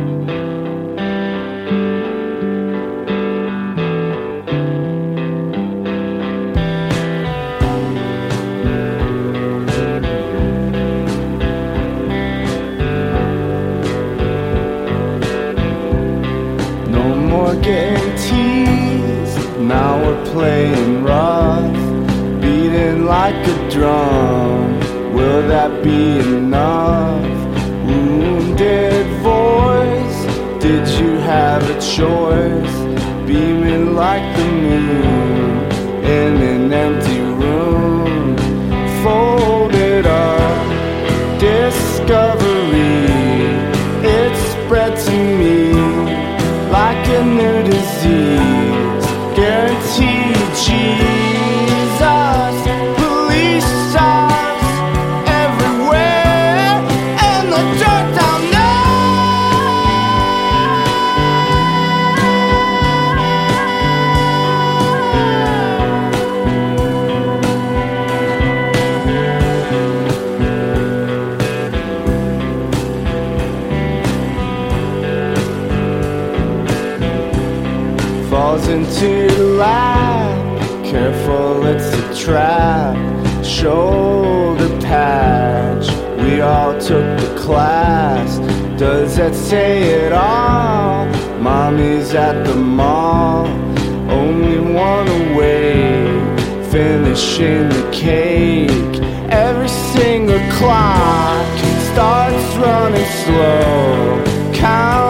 Getting teased, now we're playing rough, beating like a drum. Will that be enough? Wounded voice, did you have a choice? Beaming like the moon in an empty room, folded up, discovery, it spread to me like a new disease, guaranteed Jesus, police stars everywhere, and the dirt down falls into the lap, careful it's a trap, shoulder patch, we all took the class, does that say it all? Mommy's at the mall, only one awake, finishing the cake, every single clock starts running slow, count